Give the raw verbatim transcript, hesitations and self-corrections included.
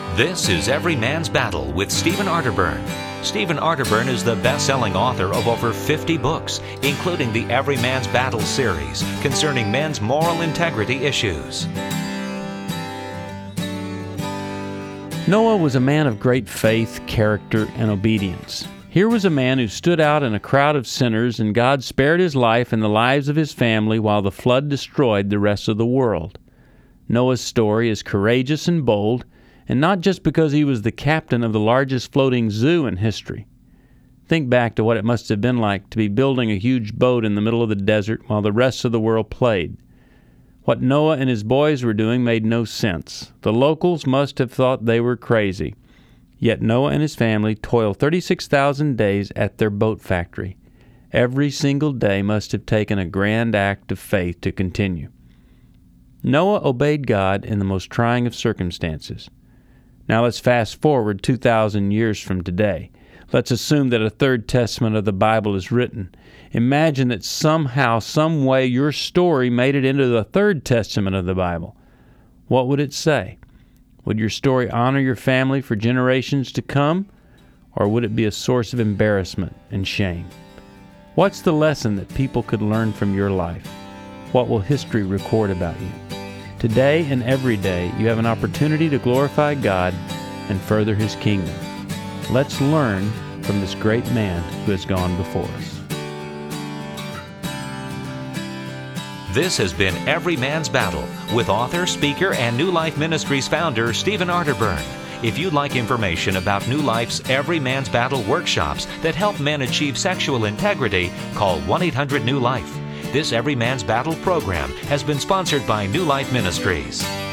This is Every Man's Battle with Stephen Arterburn. Stephen Arterburn is the best-selling author of over fifty books, including the Every Man's Battle series concerning men's moral integrity issues. Noah was a man of great faith, character, and obedience. Here was a man who stood out in a crowd of sinners, and God spared his life and the lives of his family while the flood destroyed the rest of the world. Noah's story is courageous and bold, and not just because he was the captain of the largest floating zoo in history. Think back to what it must have been like to be building a huge boat in the middle of the desert while the rest of the world played. What Noah and his boys were doing made no sense. The locals must have thought they were crazy. Yet Noah and his family toiled thirty-six thousand days at their boat factory. Every single day must have taken a grand act of faith to continue. Noah obeyed God in the most trying of circumstances. Now let's fast forward two thousand years from today. Let's assume that a third testament of the Bible is written. Imagine that somehow, some way, your story made it into the third testament of the Bible. What would it say? Would your story honor your family for generations to come, or would it be a source of embarrassment and shame? What's the lesson that people could learn from your life? What will history record about you? Today and every day, you have an opportunity to glorify God and further His kingdom. Let's learn from this great man who has gone before us. This has been Every Man's Battle with author, speaker, and New Life Ministries founder Stephen Arterburn. If you'd like information about New Life's Every Man's Battle workshops that help men achieve sexual integrity, call one eight hundred new life. This Every Man's Battle program has been sponsored by New Life Ministries.